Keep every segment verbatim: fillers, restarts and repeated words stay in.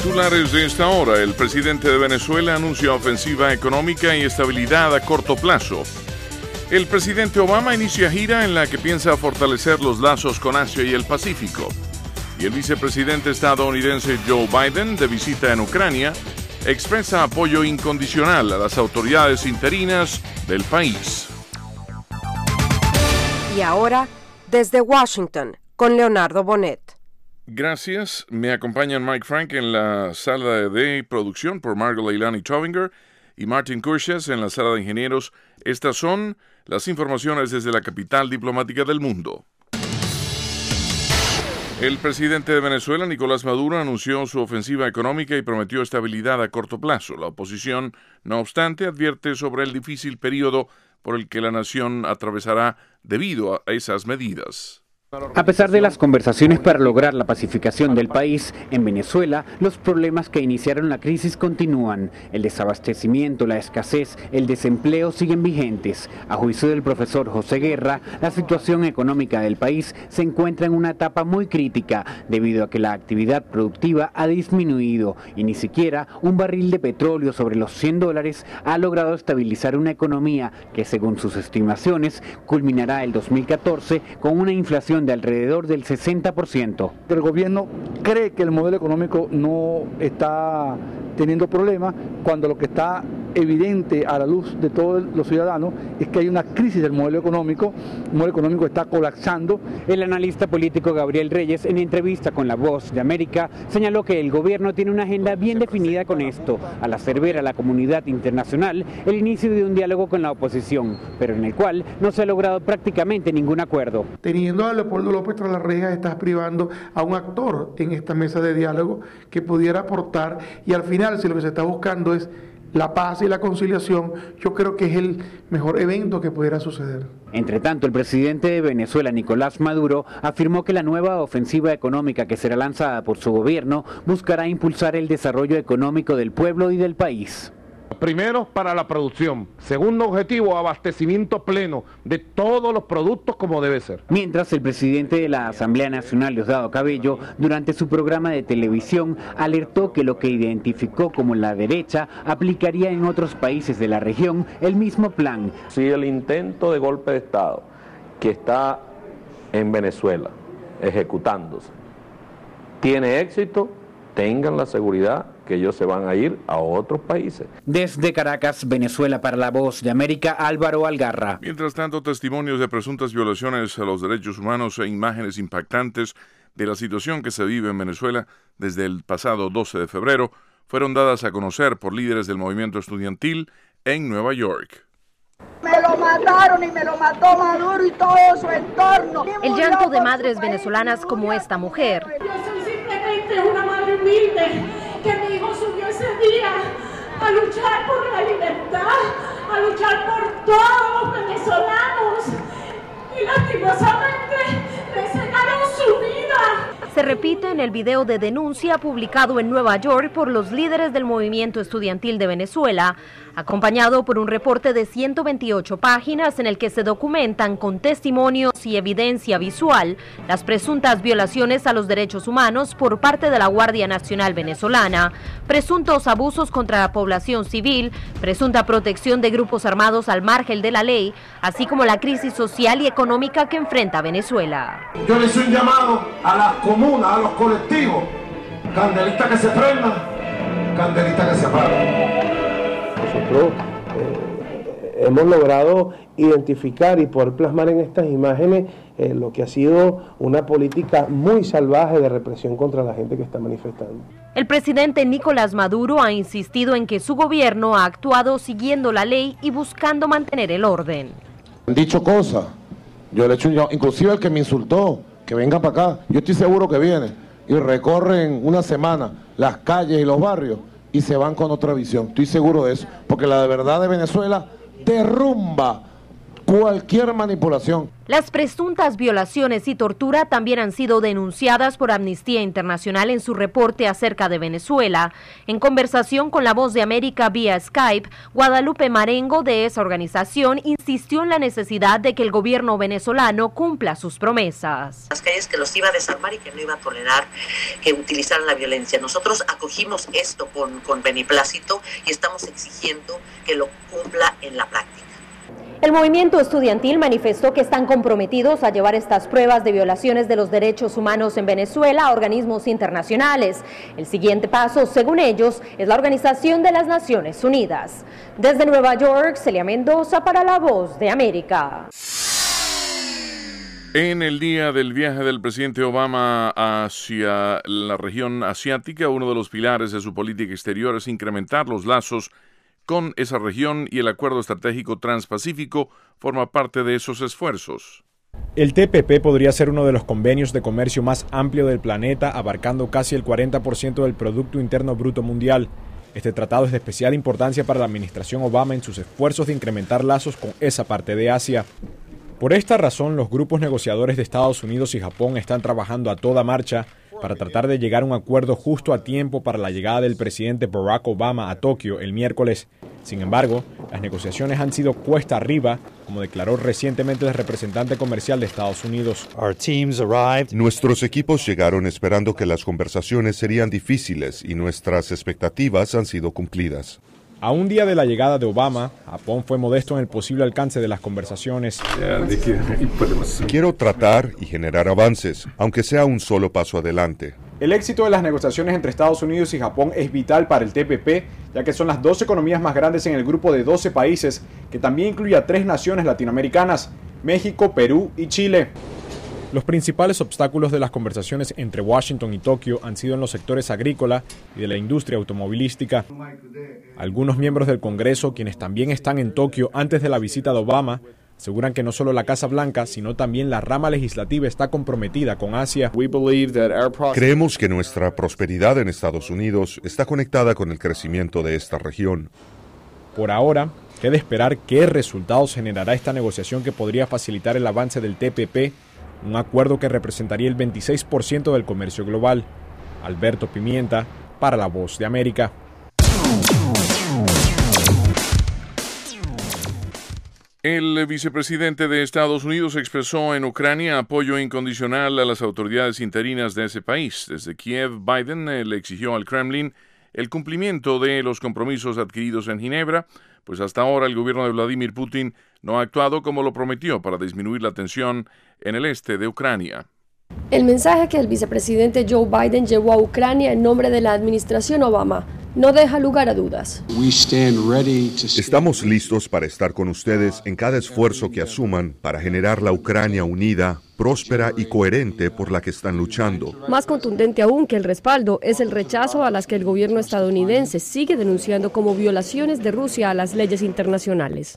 Titulares de esta hora. El presidente de Venezuela anuncia ofensiva económica y estabilidad a corto plazo. El presidente Obama inicia gira en la que piensa fortalecer los lazos con Asia y el Pacífico. Y el vicepresidente estadounidense Joe Biden, de visita en Ucrania, expresa apoyo incondicional a las autoridades interinas del país. Y ahora, desde Washington, con Leonardo Bonet. Gracias. Me acompañan Mike Frank en la sala de producción por Margot Leilani Tovinger y Martin Kurches en la sala de ingenieros. Estas son las informaciones desde la capital diplomática del mundo. El presidente de Venezuela, Nicolás Maduro, anunció su ofensiva económica y prometió estabilidad a corto plazo. La oposición, no obstante, advierte sobre el difícil periodo por el que la nación atravesará debido a esas medidas. A pesar de las conversaciones para lograr la pacificación del país, en Venezuela los problemas que iniciaron la crisis continúan. El desabastecimiento, la escasez, el desempleo siguen vigentes. A juicio del profesor José Guerra, la situación económica del país se encuentra en una etapa muy crítica debido a que la actividad productiva ha disminuido y ni siquiera un barril de petróleo sobre los cien dólares ha logrado estabilizar una economía que, según sus estimaciones, culminará el dos mil catorce con una inflación de alrededor del sesenta por ciento. El gobierno cree que el modelo económico no está teniendo problemas, cuando lo que está evidente a la luz de todos los ciudadanos es que hay una crisis del modelo económico. El modelo económico está colapsando. El analista político Gabriel Reyes, en entrevista con La Voz de América, señaló que el gobierno tiene una agenda bien definida con esto, al hacer ver a la comunidad internacional el inicio de un diálogo con la oposición, pero en el cual no se ha logrado prácticamente ningún acuerdo. Teniendo a Leopoldo López tras las rejas, estás privando a un actor en esta mesa de diálogo que pudiera aportar, y al final, si lo que se está buscando es la paz y la conciliación, yo creo que es el mejor evento que pudiera suceder. Entre tanto, el presidente de Venezuela, Nicolás Maduro, afirmó que la nueva ofensiva económica que será lanzada por su gobierno buscará impulsar el desarrollo económico del pueblo y del país. Primero, para la producción. Segundo objetivo, abastecimiento pleno de todos los productos como debe ser. Mientras, el presidente de la Asamblea Nacional, Diosdado Cabello, durante su programa de televisión, alertó que lo que identificó como la derecha aplicaría en otros países de la región el mismo plan. Si el intento de golpe de Estado que está en Venezuela ejecutándose tiene éxito, tengan la seguridad que ellos se van a ir a otros países. Desde Caracas, Venezuela, para La Voz de América, Álvaro Algarra. Mientras tanto, testimonios de presuntas violaciones a los derechos humanos e imágenes impactantes de la situación que se vive en Venezuela desde el pasado doce de febrero fueron dadas a conocer por líderes del movimiento estudiantil en Nueva York. Me lo mataron y me lo mató Maduro y todo su entorno. El llanto de madres venezolanas como esta mujer. Yo soy simplemente una madre humilde que mi hijo subió ese día a luchar por la libertad, a luchar por todos los venezolanos, y lastimosamente le cegaron su vida. Se repite en el video de denuncia publicado en Nueva York por los líderes del movimiento estudiantil de Venezuela, acompañado por un reporte de ciento veintiocho páginas en el que se documentan con testimonios y evidencia visual las presuntas violaciones a los derechos humanos por parte de la Guardia Nacional Venezolana, presuntos abusos contra la población civil, presunta protección de grupos armados al margen de la ley, así como la crisis social y económica que enfrenta Venezuela. Yo le hice un llamado a las comunas, a los colectivos, candelistas que se prendan, candelistas que se apaguen. Nosotros eh, hemos logrado identificar y poder plasmar en estas imágenes eh, lo que ha sido una política muy salvaje de represión contra la gente que está manifestando. El presidente Nicolás Maduro ha insistido en que su gobierno ha actuado siguiendo la ley y buscando mantener el orden. Han dicho cosas, yo le he hecho un llamado, inclusive el que me insultó, que venga para acá, yo estoy seguro que viene y recorren una semana las calles y los barrios y se van con otra visión, estoy seguro de eso, porque la de verdad de Venezuela derrumba cualquier manipulación. Las presuntas violaciones y tortura también han sido denunciadas por Amnistía Internacional en su reporte acerca de Venezuela. En conversación con La Voz de América vía Skype, Guadalupe Marengo de esa organización insistió en la necesidad de que el gobierno venezolano cumpla sus promesas. Las calles que los iba a desarmar y que no iba a tolerar que utilizaran la violencia. Nosotros acogimos esto con, con beneplácito y estamos exigiendo que lo cumpla en la práctica. El movimiento estudiantil manifestó que están comprometidos a llevar estas pruebas de violaciones de los derechos humanos en Venezuela a organismos internacionales. El siguiente paso, según ellos, es la Organización de las Naciones Unidas. Desde Nueva York, Celia Mendoza para La Voz de América. En el día del viaje del presidente Obama hacia la región asiática, uno de los pilares de su política exterior es incrementar los lazos con esa región y el Acuerdo Estratégico Transpacífico forma parte de esos esfuerzos. El T P P podría ser uno de los convenios de comercio más amplio del planeta, abarcando casi el cuarenta por ciento del Producto Interno Bruto Mundial. Este tratado es de especial importancia para la administración Obama en sus esfuerzos de incrementar lazos con esa parte de Asia. Por esta razón, los grupos negociadores de Estados Unidos y Japón están trabajando a toda marcha para tratar de llegar a un acuerdo justo a tiempo para la llegada del presidente Barack Obama a Tokio el miércoles. Sin embargo, las negociaciones han sido cuesta arriba, como declaró recientemente el representante comercial de Estados Unidos. Nuestros equipos llegaron esperando que las conversaciones serían difíciles y nuestras expectativas han sido cumplidas. A un día de la llegada de Obama, Japón fue modesto en el posible alcance de las conversaciones. Quiero tratar y generar avances, aunque sea un solo paso adelante. El éxito de las negociaciones entre Estados Unidos y Japón es vital para el T P P, ya que son las dos economías más grandes en el grupo de doce países, que también incluye a tres naciones latinoamericanas, México, Perú y Chile. Los principales obstáculos de las conversaciones entre Washington y Tokio han sido en los sectores agrícola y de la industria automovilística. Algunos miembros del Congreso, quienes también están en Tokio antes de la visita de Obama, aseguran que no solo la Casa Blanca, sino también la rama legislativa está comprometida con Asia. Creemos que nuestra prosperidad en Estados Unidos está conectada con el crecimiento de esta región. Por ahora, queda esperar qué resultados generará esta negociación que podría facilitar el avance del T P P, un acuerdo que representaría el veintiséis por ciento del comercio global. Alberto Pimienta, para La Voz de América. El vicepresidente de Estados Unidos expresó en Ucrania apoyo incondicional a las autoridades interinas de ese país. Desde Kiev, Biden le exigió al Kremlin el cumplimiento de los compromisos adquiridos en Ginebra, pues hasta ahora el gobierno de Vladimir Putin no ha actuado como lo prometió para disminuir la tensión en el este de Ucrania. El mensaje que el vicepresidente Joe Biden llevó a Ucrania en nombre de la administración Obama no deja lugar a dudas. Estamos listos para estar con ustedes en cada esfuerzo que asuman para generar la Ucrania unida, próspera y coherente por la que están luchando. Más contundente aún que el respaldo es el rechazo a las que el gobierno estadounidense sigue denunciando como violaciones de Rusia a las leyes internacionales.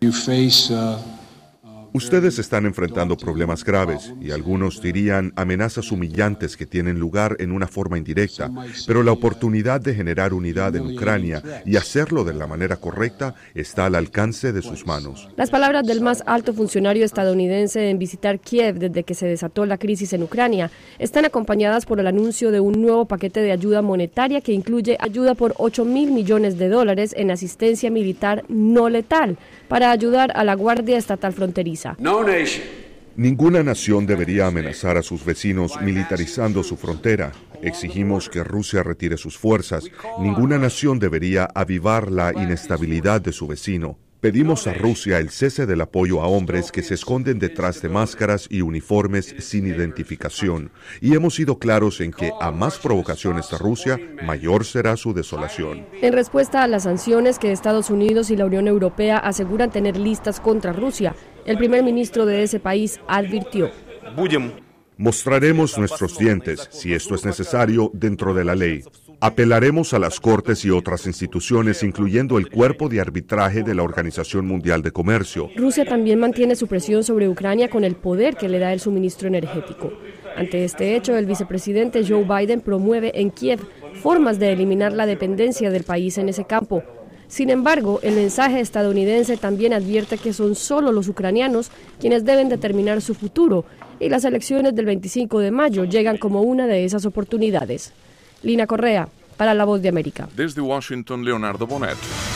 Ustedes están enfrentando problemas graves y algunos dirían amenazas humillantes que tienen lugar en una forma indirecta, pero la oportunidad de generar unidad en Ucrania y hacerlo de la manera correcta está al alcance de sus manos. Las palabras del más alto funcionario estadounidense en visitar Kiev desde que se desató la crisis en Ucrania están acompañadas por el anuncio de un nuevo paquete de ayuda monetaria que incluye ayuda por ocho mil millones de dólares en asistencia militar no letal para ayudar a la Guardia Estatal Fronteriza. Ninguna nación debería amenazar a sus vecinos militarizando su frontera. Exigimos que Rusia retire sus fuerzas. Ninguna nación debería avivar la inestabilidad de su vecino. Pedimos a Rusia el cese del apoyo a hombres que se esconden detrás de máscaras y uniformes sin identificación. Y hemos sido claros en que a más provocaciones de Rusia, mayor será su desolación. En respuesta a las sanciones que Estados Unidos y la Unión Europea aseguran tener listas contra Rusia, el primer ministro de ese país advirtió: mostraremos nuestros dientes, si esto es necesario, dentro de la ley. Apelaremos a las Cortes y otras instituciones, incluyendo el Cuerpo de Arbitraje de la Organización Mundial de Comercio. Rusia también mantiene su presión sobre Ucrania con el poder que le da el suministro energético. Ante este hecho, el vicepresidente Joe Biden promueve en Kiev formas de eliminar la dependencia del país en ese campo. Sin embargo, el mensaje estadounidense también advierte que son solo los ucranianos quienes deben determinar su futuro, y las elecciones del veinticinco de mayo llegan como una de esas oportunidades. Lina Correa, para La Voz de América. Desde Washington, Leonardo Bonet.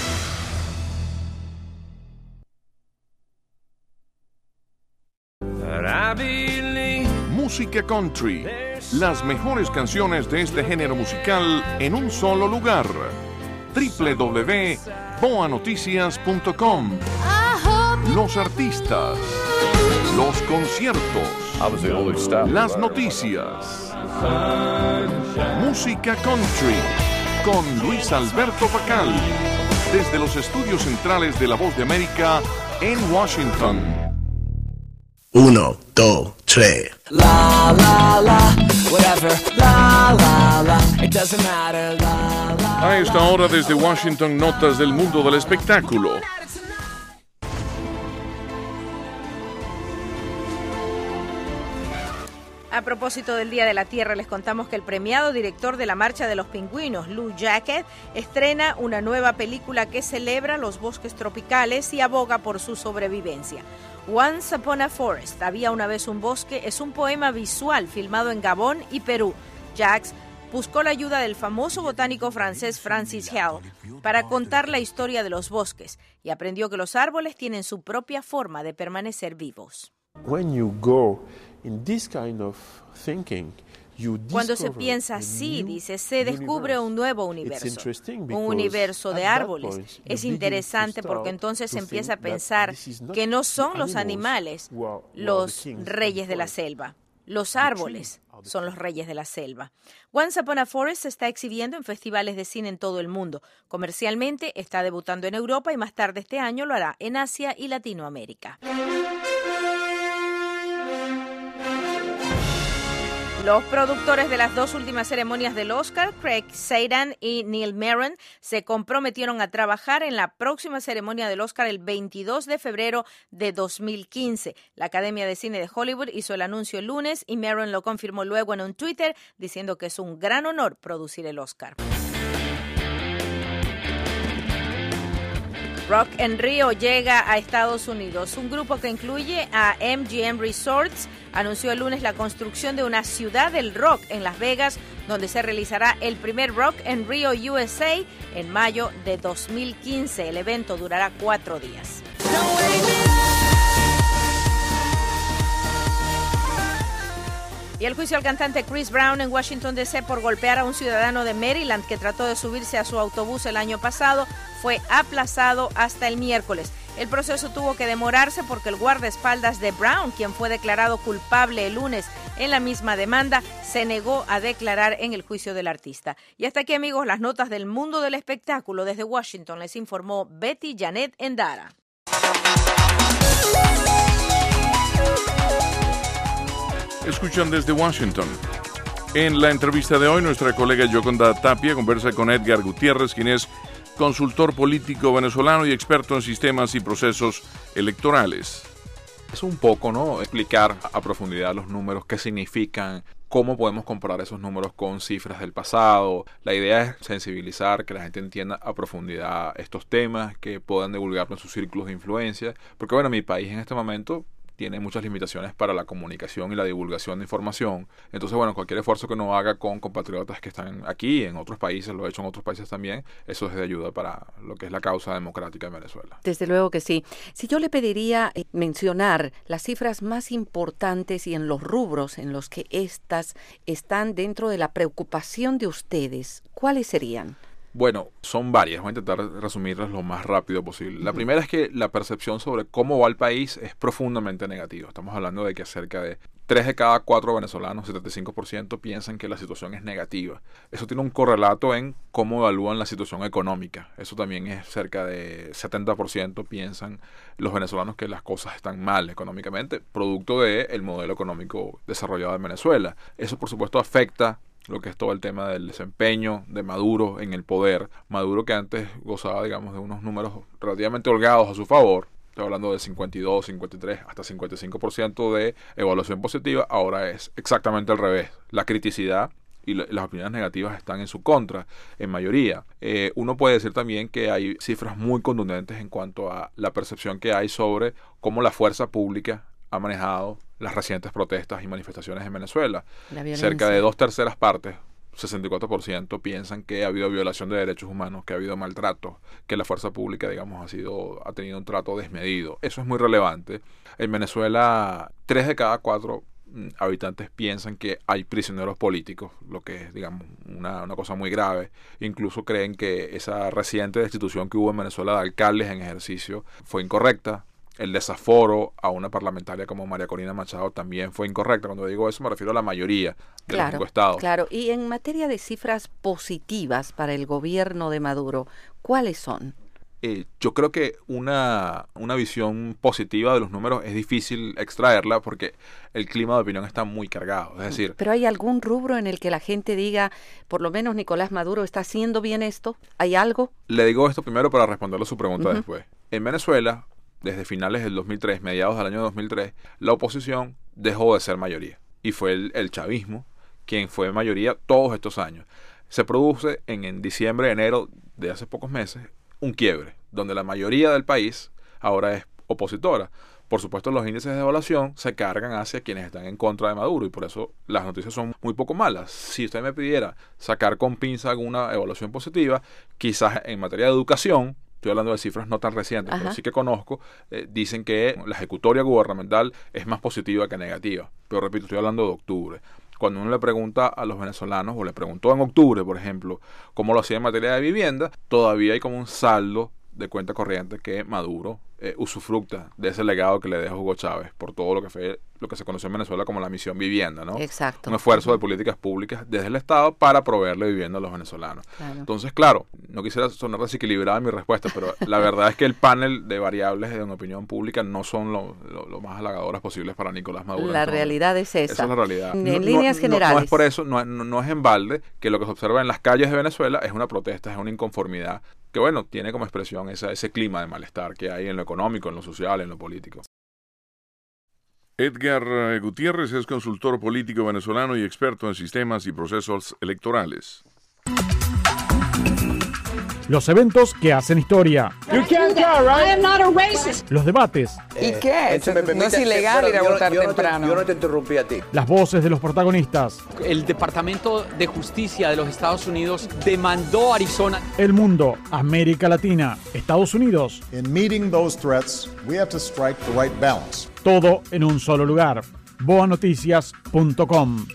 Música country. Las mejores canciones de este género musical en un solo lugar. doble u doble u doble u punto boa noticias punto com. Los artistas, los conciertos, las noticias. Música country con Luis Alberto Pacal, desde los estudios centrales de La Voz de América en Washington. Uno, dos, tres. La la la, whatever. La la la, it doesn't matter. La la. A esta hora desde Washington, notas del mundo del espectáculo. A propósito del Día de la Tierra, les contamos que el premiado director de la Marcha de los Pingüinos, Lou Jacquet, estrena una nueva película que celebra los bosques tropicales y aboga por su sobrevivencia. Once Upon a Forest, había una vez un bosque, es un poema visual filmado en Gabón y Perú. Jacques buscó la ayuda del famoso botánico francés Francis Hell para contar la historia de los bosques y aprendió que los árboles tienen su propia forma de permanecer vivos. When you go in this kind of thinking, Cuando se piensa así, dice, se descubre un nuevo universo, un universo de árboles. Es interesante porque entonces se empieza a pensar que no son los animales los reyes de la selva. Los árboles son los reyes de la selva. Once Upon a Forest se está exhibiendo en festivales de cine en todo el mundo. Comercialmente está debutando en Europa y más tarde este año lo hará en Asia y Latinoamérica. Los productores de las dos últimas ceremonias del Oscar, Craig Sadan y Neil Meron, se comprometieron a trabajar en la próxima ceremonia del Oscar el veintidós de febrero de dos mil quince. La Academia de Cine de Hollywood hizo el anuncio el lunes y Meron lo confirmó luego en un Twitter diciendo que es un gran honor producir el Oscar. Rock en Rio llega a Estados Unidos. Un grupo que incluye a M G M Resorts anunció el lunes la construcción de una ciudad del rock en Las Vegas, donde se realizará el primer Rock en Rio U S A en mayo de dos mil quince. El evento durará cuatro días. Y el juicio al cantante Chris Brown en Washington D C por golpear a un ciudadano de Maryland que trató de subirse a su autobús el año pasado fue aplazado hasta el miércoles. El proceso tuvo que demorarse porque el guardaespaldas de Brown, quien fue declarado culpable el lunes en la misma demanda, se negó a declarar en el juicio del artista. Y hasta aquí, amigos, las notas del mundo del espectáculo. Desde Washington les informó Betty Janet Endara. Escuchan desde Washington. En la entrevista de hoy, nuestra colega Yoconda Tapia conversa con Edgar Gutiérrez, quien es consultor político venezolano y experto en sistemas y procesos electorales. Es un poco, ¿no?, explicar a profundidad los números, qué significan, cómo podemos comparar esos números con cifras del pasado. La idea es sensibilizar, que la gente entienda a profundidad estos temas, que puedan divulgarlo en sus círculos de influencia, porque bueno, mi país en este momento tiene muchas limitaciones para la comunicación y la divulgación de información. Entonces, bueno, cualquier esfuerzo que uno haga con compatriotas que están aquí, en otros países, lo he hecho en otros países también, eso es de ayuda para lo que es la causa democrática en Venezuela. Desde luego que sí. Si yo le pediría eh, mencionar las cifras más importantes y en los rubros en los que estas están dentro de la preocupación de ustedes, ¿cuáles serían? Bueno, son varias. Voy a intentar resumirlas lo más rápido posible. La primera es que la percepción sobre cómo va el país es profundamente negativa. Estamos hablando de que cerca de tres de cada cuatro venezolanos, setenta y cinco por ciento, piensan que la situación es negativa. Eso tiene un correlato en cómo evalúan la situación económica. Eso también es cerca de setenta por ciento piensan los venezolanos que las cosas están mal económicamente, producto del modelo económico desarrollado en Venezuela. Eso, por supuesto, afecta lo que es todo el tema del desempeño de Maduro en el poder. Maduro, que antes gozaba, digamos, de unos números relativamente holgados a su favor, estoy hablando de cincuenta y dos, cincuenta y tres, hasta cincuenta y cinco por ciento de evaluación positiva, ahora es exactamente al revés. La criticidad y la, las opiniones negativas están en su contra, en mayoría. Eh, uno puede decir también que hay cifras muy contundentes en cuanto a la percepción que hay sobre cómo la fuerza pública ha manejado las recientes protestas y manifestaciones en Venezuela. Cerca de dos terceras partes, sesenta y cuatro por ciento, piensan que ha habido violación de derechos humanos, que ha habido maltrato, que la fuerza pública, digamos, ha sido ha tenido un trato desmedido. Eso es muy relevante. En Venezuela, tres de cada cuatro habitantes piensan que hay prisioneros políticos, lo que es, digamos, una, una cosa muy grave. Incluso creen que esa reciente destitución que hubo en Venezuela de alcaldes en ejercicio fue incorrecta. El desaforo a una parlamentaria como María Corina Machado también fue incorrecta. Cuando digo eso me refiero a la mayoría de claro, los cinco estados. Claro, y en materia de cifras positivas para el gobierno de Maduro, ¿cuáles son? Eh, yo creo que una, una visión positiva de los números es difícil extraerla porque el clima de opinión está muy cargado. Es decir, ¿pero hay algún rubro en el que la gente diga, por lo menos Nicolás Maduro está haciendo bien esto? ¿Hay algo? Le digo esto primero para responderle a su pregunta Uh-huh. después. En Venezuela, desde finales del dos mil tres, mediados del año dos mil tres, la oposición dejó de ser mayoría. Y fue el, el chavismo quien fue mayoría todos estos años. Se produce en, en diciembre, enero de hace pocos meses, un quiebre, donde la mayoría del país ahora es opositora. Por supuesto, los índices de evaluación se cargan hacia quienes están en contra de Maduro y por eso las noticias son muy poco malas. Si usted me pidiera sacar con pinza alguna evaluación positiva, quizás en materia de educación, estoy hablando de cifras no tan recientes, Ajá. pero sí que conozco, eh, dicen que la ejecutoria gubernamental es más positiva que negativa. Pero repito, estoy hablando de octubre. Cuando uno le pregunta a los venezolanos, o le preguntó en octubre, por ejemplo, cómo lo hacía en materia de vivienda, todavía hay como un saldo de cuenta corriente que Maduro eh, usufructa de ese legado que le deja Hugo Chávez por todo lo que fue lo que se conoció en Venezuela como la misión vivienda, ¿no? Exacto. Un esfuerzo de políticas públicas desde el Estado para proveerle vivienda a los venezolanos. Claro. Entonces, claro, no quisiera sonar desequilibrada en mi respuesta, pero la verdad es que el panel de variables en opinión pública no son lo, lo, lo más halagadoras posibles para Nicolás Maduro. La realidad es esa. Esa es la realidad. En No- líneas no, generales. No, no es por eso, no, no, no es en balde que lo que se observa en las calles de Venezuela es una protesta, es una inconformidad que, bueno, tiene como expresión esa, ese clima de malestar que hay en lo económico, en lo social, en lo político. Edgar eh, Gutiérrez es consultor político venezolano y experto en sistemas y procesos electorales. Los eventos que hacen historia. You can't tell, right? I am not a racist. Los debates. ¿Y qué? No es ilegal ir a votar temprano. Yo no te interrumpí a ti. Las voces de los protagonistas. El Departamento de Justicia de los Estados Unidos demandó a Arizona. El mundo, América Latina, Estados Unidos. In meeting those threats, we have to strike the right balance. Todo en un solo lugar. boa noticias punto com.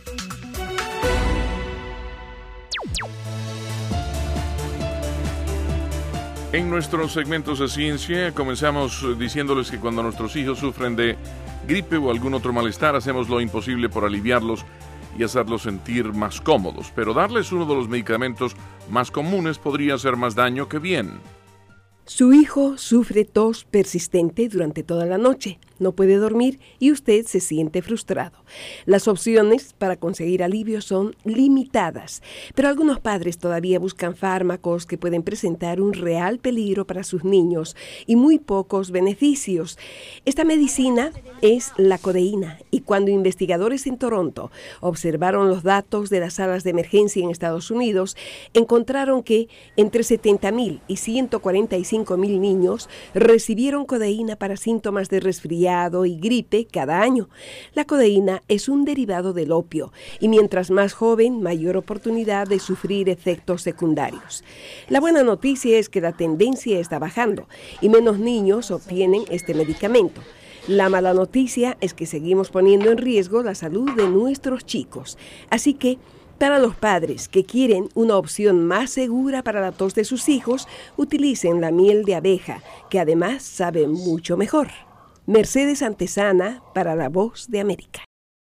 En nuestros segmentos de ciencia comenzamos diciéndoles que cuando nuestros hijos sufren de gripe o algún otro malestar, hacemos lo imposible por aliviarlos y hacerlos sentir más cómodos, pero darles uno de los medicamentos más comunes podría hacer más daño que bien. Su hijo sufre tos persistente durante toda la noche, no puede dormir y usted se siente frustrado. Las opciones para conseguir alivio son limitadas, pero algunos padres todavía buscan fármacos que pueden presentar un real peligro para sus niños y muy pocos beneficios. Esta medicina es la codeína y cuando investigadores en Toronto observaron los datos de las salas de emergencia en Estados Unidos, encontraron que entre setenta mil y ciento cuarenta y cinco mil niños recibieron codeína para síntomas de resfriado y gripe cada año. La codeína es un derivado del opio y mientras más joven, mayor oportunidad de sufrir efectos secundarios. La buena noticia es que la tendencia está bajando y menos niños obtienen este medicamento. La mala noticia es que seguimos poniendo en riesgo la salud de nuestros chicos. Así que, para los padres que quieren una opción más segura para la tos de sus hijos, utilicen la miel de abeja, que además sabe mucho mejor. Mercedes Antesana para La Voz de América.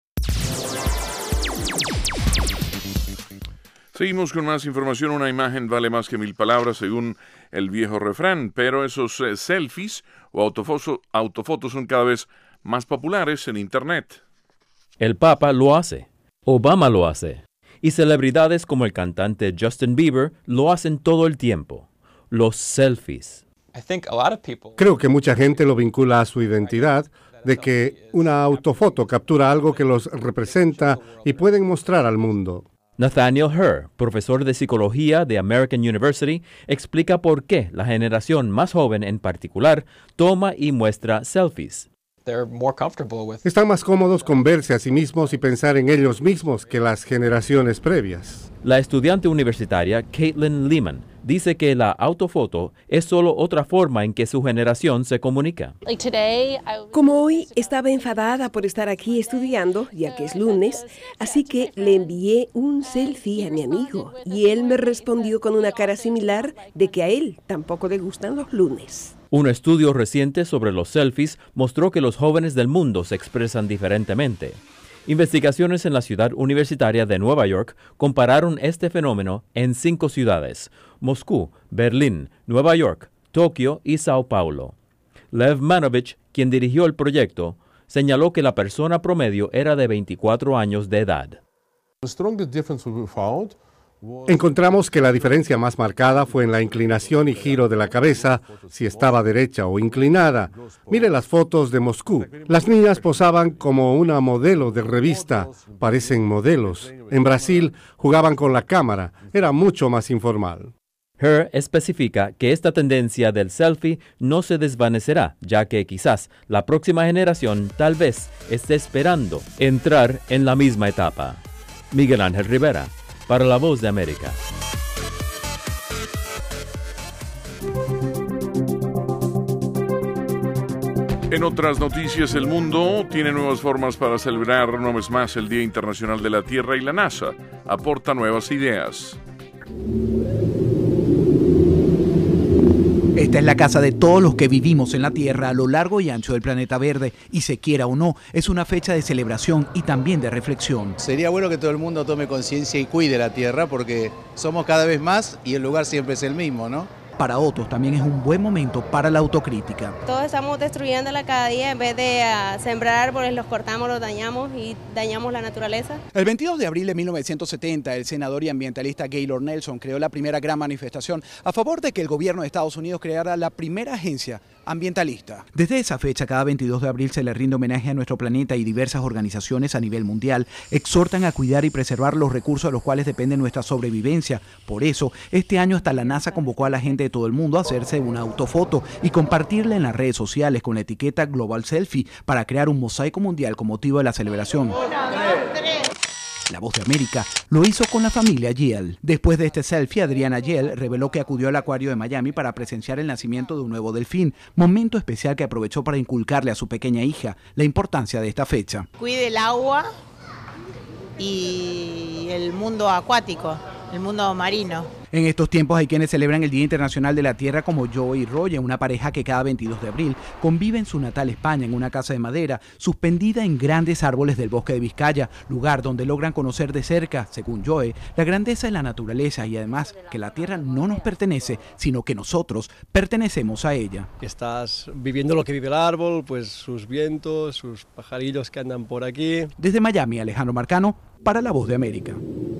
Seguimos con más información. Una imagen vale más que mil palabras, según el viejo refrán, pero esos eh, selfies o autofotos, autofotos son cada vez más populares en Internet. El Papa lo hace, Obama lo hace, y celebridades como el cantante Justin Bieber lo hacen todo el tiempo. Los selfies. Creo que mucha gente lo vincula a su identidad, de que una autofoto captura algo que los representa y pueden mostrar al mundo. Nathaniel Herr, profesor de psicología de American University, explica por qué la generación más joven en particular toma y muestra selfies. Están más cómodos con verse a sí mismos y pensar en ellos mismos que las generaciones previas. La estudiante universitaria Caitlin Lehman dice que la autofoto es solo otra forma en que su generación se comunica. Como hoy estaba enfadada por estar aquí estudiando, ya que es lunes, así que le envié un selfie a mi amigo y él me respondió con una cara similar de que a él tampoco le gustan los lunes. Un estudio reciente sobre los selfies mostró que los jóvenes del mundo se expresan diferentemente. Investigaciones en la ciudad universitaria de Nueva York compararon este fenómeno en cinco ciudades: Moscú, Berlín, Nueva York, Tokio y Sao Paulo. Lev Manovich, quien dirigió el proyecto, señaló que la persona promedio era de veinticuatro años de edad. Encontramos que la diferencia más marcada fue en la inclinación y giro de la cabeza, si estaba derecha o inclinada. Mire las fotos de Moscú. Las niñas posaban como una modelo de revista. Parecen modelos. En Brasil jugaban con la cámara. Era mucho más informal. Herr especifica que esta tendencia del selfie no se desvanecerá, ya que quizás la próxima generación tal vez esté esperando entrar en la misma etapa. Miguel Ángel Rivera, para La Voz de América. En otras noticias, el mundo tiene nuevas formas para celebrar una vez más el Día Internacional de la Tierra y la NASA aporta nuevas ideas. Esta es la casa de todos los que vivimos en la Tierra a lo largo y ancho del planeta verde, y se quiera o no, es una fecha de celebración y también de reflexión. Sería bueno que todo el mundo tome conciencia y cuide la Tierra, porque somos cada vez más y el lugar siempre es el mismo, ¿no? Para otros también es un buen momento para la autocrítica. Todos estamos destruyéndola cada día, en vez de uh, sembrar árboles, los cortamos, los dañamos y dañamos la naturaleza. El veintidós de abril de mil novecientos setenta, el senador y ambientalista Gaylord Nelson creó la primera gran manifestación a favor de que el gobierno de Estados Unidos creara la primera agencia ambientalista. Desde esa fecha, cada veintidós de abril se le rinde homenaje a nuestro planeta y diversas organizaciones a nivel mundial exhortan a cuidar y preservar los recursos de los cuales depende nuestra sobrevivencia. Por eso, este año hasta la NASA convocó a la gente de todo el mundo a hacerse una autofoto y compartirla en las redes sociales con la etiqueta Global Selfie para crear un mosaico mundial con motivo de la celebración. La Voz de América lo hizo con la familia Yell. Después de este selfie, Adriana Yell reveló que acudió al acuario de Miami para presenciar el nacimiento de un nuevo delfín, momento especial que aprovechó para inculcarle a su pequeña hija la importancia de esta fecha. Cuide el agua y el mundo acuático, el mundo marino. En estos tiempos hay quienes celebran el Día Internacional de la Tierra como Joe y Roger, una pareja que cada veintidós de abril convive en su natal España en una casa de madera suspendida en grandes árboles del bosque de Vizcaya, lugar donde logran conocer de cerca, según Joe, la grandeza de la naturaleza y además que la Tierra no nos pertenece, sino que nosotros pertenecemos a ella. Estás viviendo lo que vive el árbol, pues sus vientos, sus pajarillos que andan por aquí. Desde Miami, Alejandro Marcano, para La Voz de América.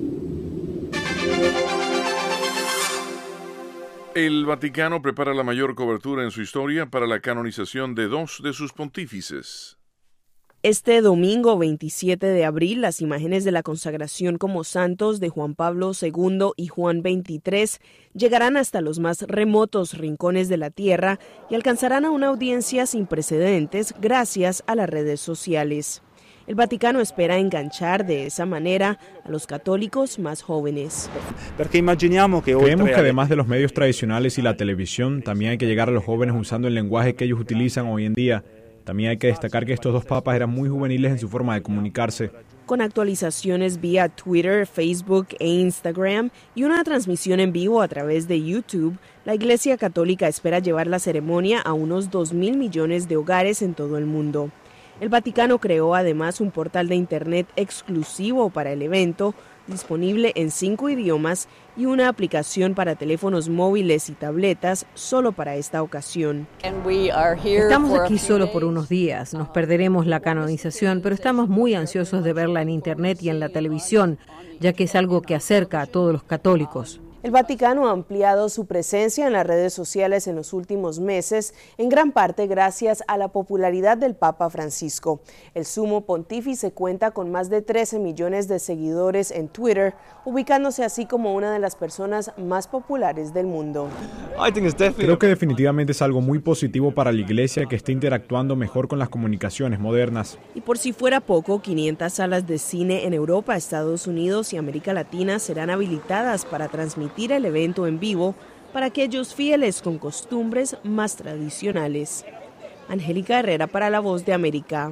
El Vaticano prepara la mayor cobertura en su historia para la canonización de dos de sus pontífices. Este domingo veintisiete de abril, las imágenes de la consagración como santos de Juan Pablo segundo y Juan veintitrés llegarán hasta los más remotos rincones de la tierra y alcanzarán a una audiencia sin precedentes gracias a las redes sociales. El Vaticano espera enganchar de esa manera a los católicos más jóvenes. Creemos que además de los medios tradicionales y la televisión, también hay que llegar a los jóvenes usando el lenguaje que ellos utilizan hoy en día. También hay que destacar que estos dos papas eran muy juveniles en su forma de comunicarse. Con actualizaciones vía Twitter, Facebook e Instagram y una transmisión en vivo a través de YouTube, la Iglesia Católica espera llevar la ceremonia a unos dos mil millones de hogares en todo el mundo. El Vaticano creó además un portal de Internet exclusivo para el evento, disponible en cinco idiomas, y una aplicación para teléfonos móviles y tabletas solo para esta ocasión. Estamos aquí solo por unos días, nos perderemos la canonización, pero estamos muy ansiosos de verla en Internet y en la televisión, ya que es algo que acerca a todos los católicos. El Vaticano ha ampliado su presencia en las redes sociales en los últimos meses, en gran parte gracias a la popularidad del Papa Francisco. El sumo pontífice cuenta con más de trece millones de seguidores en Twitter, ubicándose así como una de las personas más populares del mundo. Creo que definitivamente es algo muy positivo para la Iglesia que esté interactuando mejor con las comunicaciones modernas. Y por si fuera poco, quinientas salas de cine en Europa, Estados Unidos y América Latina serán habilitadas para transmitir el evento en vivo para aquellos fieles con costumbres más tradicionales. Angélica Herrera para La Voz de América.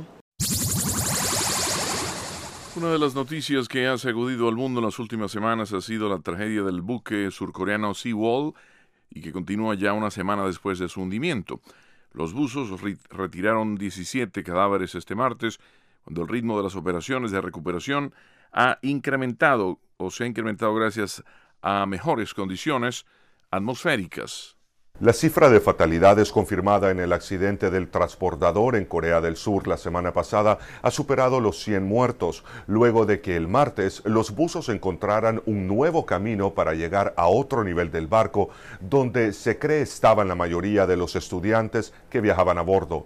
Una de las noticias que ha sacudido al mundo en las últimas semanas ha sido la tragedia del buque surcoreano Seawall y que continúa ya una semana después de su hundimiento. Los buzos re- retiraron diecisiete cadáveres este martes, cuando el ritmo de las operaciones de recuperación ha incrementado o se ha incrementado gracias a mejores condiciones atmosféricas. La cifra de fatalidades confirmada en el accidente del transbordador en Corea del Sur la semana pasada ha superado los cien muertos, luego de que el martes los buzos encontraran un nuevo camino para llegar a otro nivel del barco, donde se cree estaban la mayoría de los estudiantes que viajaban a bordo.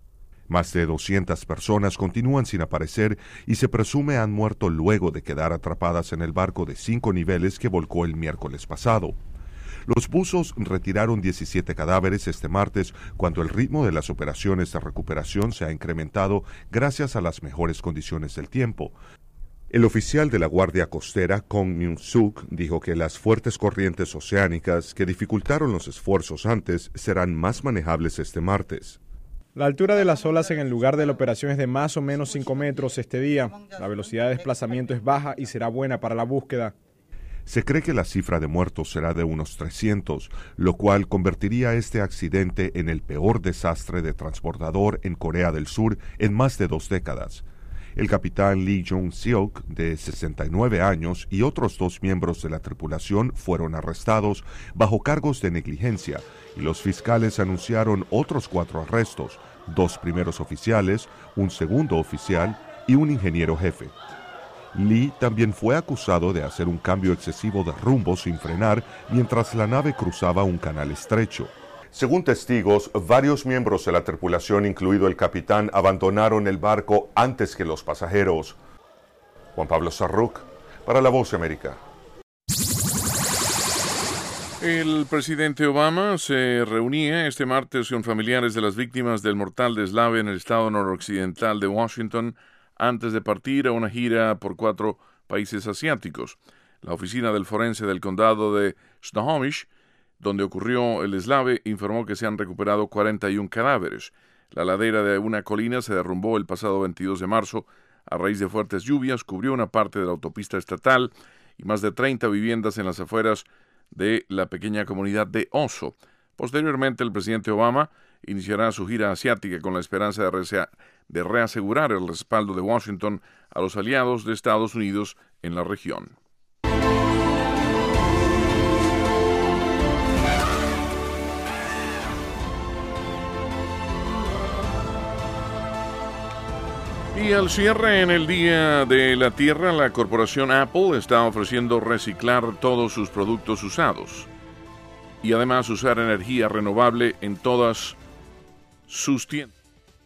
Más de doscientas personas continúan sin aparecer y se presume han muerto luego de quedar atrapadas en el barco de cinco niveles que volcó el miércoles pasado. Los buzos retiraron diecisiete cadáveres este martes cuando el ritmo de las operaciones de recuperación se ha incrementado gracias a las mejores condiciones del tiempo. El oficial de la Guardia Costera, Kong Myung-suk, dijo que las fuertes corrientes oceánicas que dificultaron los esfuerzos antes serán más manejables este martes. La altura de las olas en el lugar de la operación es de más o menos cinco metros este día. La velocidad de desplazamiento es baja y será buena para la búsqueda. Se cree que la cifra de muertos será de unos trescientos, lo cual convertiría este accidente en el peor desastre de transbordador en Corea del Sur en más de dos décadas. El capitán Lee Jong-seok, de sesenta y nueve años, y otros dos miembros de la tripulación fueron arrestados bajo cargos de negligencia, y los fiscales anunciaron otros cuatro arrestos, dos primeros oficiales, un segundo oficial y un ingeniero jefe. Lee también fue acusado de hacer un cambio excesivo de rumbo sin frenar mientras la nave cruzaba un canal estrecho. Según testigos, varios miembros de la tripulación, incluido el capitán, abandonaron el barco antes que los pasajeros. Juan Pablo Sarruc, para La Voz de América. El presidente Obama se reunía este martes con familiares de las víctimas del mortal deslave en el estado noroccidental de Washington antes de partir a una gira por cuatro países asiáticos. La oficina del forense del condado de Snohomish, donde ocurrió el deslave, informó que se han recuperado cuarenta y un cadáveres. La ladera de una colina se derrumbó el pasado veintidós de marzo a raíz de fuertes lluvias, cubrió una parte de la autopista estatal y más de treinta viviendas en las afueras de la pequeña comunidad de Oso. Posteriormente, el presidente Obama iniciará su gira asiática con la esperanza de, resea- de reasegurar el respaldo de Washington a los aliados de Estados Unidos en la región. Y al cierre en el Día de la Tierra, la corporación Apple está ofreciendo reciclar todos sus productos usados y además usar energía renovable en todas sus tiendas.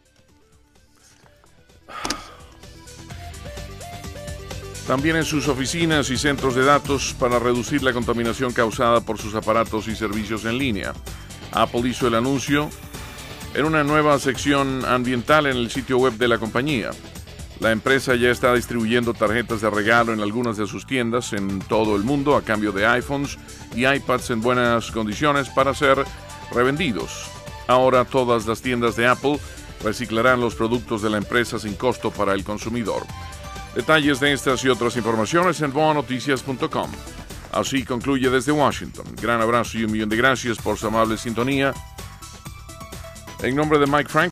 También en sus oficinas y centros de datos para reducir la contaminación causada por sus aparatos y servicios en línea. Apple hizo el anuncio en una nueva sección ambiental en el sitio web de la compañía. La empresa ya está distribuyendo tarjetas de regalo en algunas de sus tiendas en todo el mundo a cambio de iPhones y iPads en buenas condiciones para ser revendidos. Ahora todas las tiendas de Apple reciclarán los productos de la empresa sin costo para el consumidor. Detalles de estas y otras informaciones en boa noticias punto com. Así concluye desde Washington. Gran abrazo y un millón de gracias por su amable sintonía. En nombre de Mike Frank,